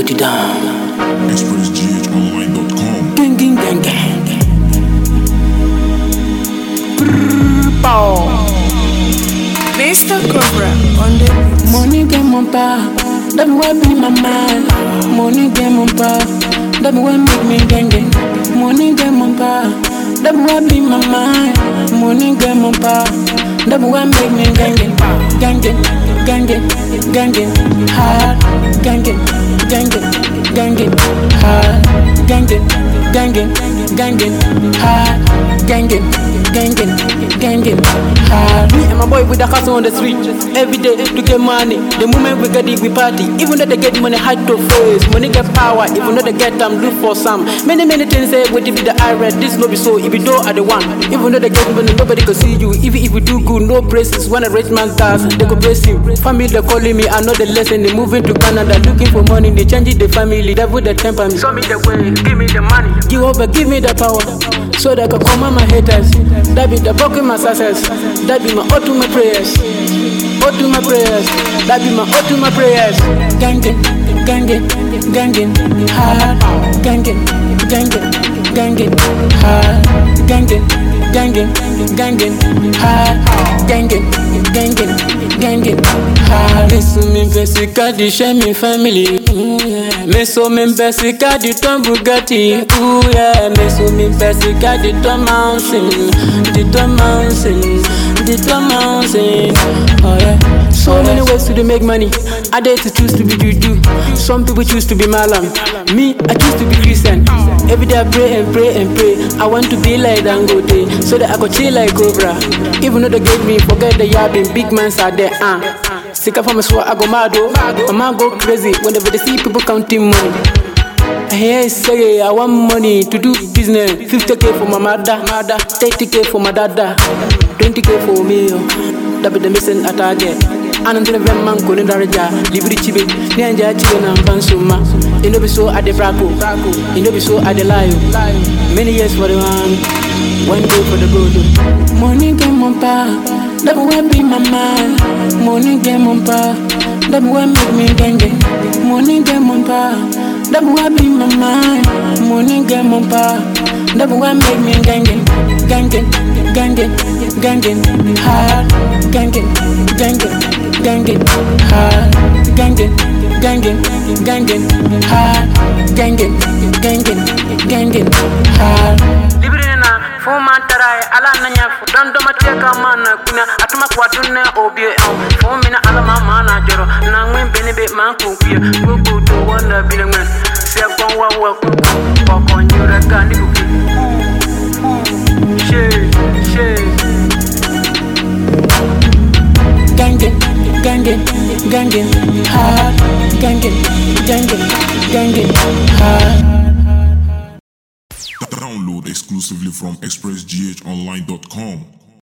it down. ExpressGHOnline.com. Gang, gang, gang, gang. Mr. Cobra on the beat. Money get mon pa, that be what be my mind. Money get mon pa, that be what make me gang gang. Money get mon pa, that be what be my mind. Money get mon pa, that be what make me gang gang. Gang gang, gang gang, gang gang, hard. Gang gang, gang gang, gang gang, hard. Gang gang, gang gang, gang gang, hard. Gang gang, gang gang, gang gang, hard. Me and my boy with the hustle on the street every day to get money. The moment we get it, we party. Even though they get money, hard to face. Money get power. Even though they get time, look for some. Many things say with the I read. This no be so. If you do, I the one. Even though they get money, nobody can see you. Even if you do good, no praises. When a rich man does, they go praise you. Family they calling me, I know the lesson. They moving to Canada, looking for money. They changing the family. That would the temper me. Show me the way, give me the money. Give over, give me the power, so that I can command my haters. That be the bulk of my success. That be my ultimate prayers. Ultimate prayers. That be my ultimate prayers. Gang gang, gang gang, gang gang, hard. Gang gang, gang gang, gang gang, hard. Gang gang, gang gang, gang gang, hard. Gang gang, gang gang, gang gang, hard. Me so me basica di share me family. Me so me basica di ton Bugatti. Ooh yeah. Me so me basica di ton mountain. The ton mountain. The ton mountain. Oh yeah. So many ways to make money. I dare to choose to be juju. Some people choose to be malam. Me, I choose to be Christian. Every day I pray and pray and pray. I want to be like Dangote, so that I could chill like Cobra. Even though they gave me, forget the yabbing. Big mans are there. Sick of my swag, I go mad. My go crazy whenever they see people counting money. I hear say I want money to do business. 50k for my mother, 30k for my dada, 20k for me. That be the missing a target. And until the man go in the raja, live rich chibi, Nanja chicken and Bansuma. You know, be so at the Braco, you know, be so at the Lio. Many years for the one day for the gold. Money get mon pa, that will be my mind. Money get mon pa, that will make me gang gang. Money get mon pa, that will be my mind. Money get mon pa, that will make me gang gang. Gang gang, gang gang, gang gang, hard. Gang gang, gang gang, gang gang, hard. Gang gang, gang gang, gang gang, hard. Gang gang, gang gang, gang gang, hard. Librina, fuma tarai ala nanya dan do mateka mana kuna atuma kwadune obie fumina ala mama na joro na ngwen benebe man kunkuya gugu to wonder bilengmen se kon wa ku ko nyura gani ku Gangan, gangan, gangan, hard. Gangan, gangan, gangan, hard. Download exclusively from ExpressGHOnline.com.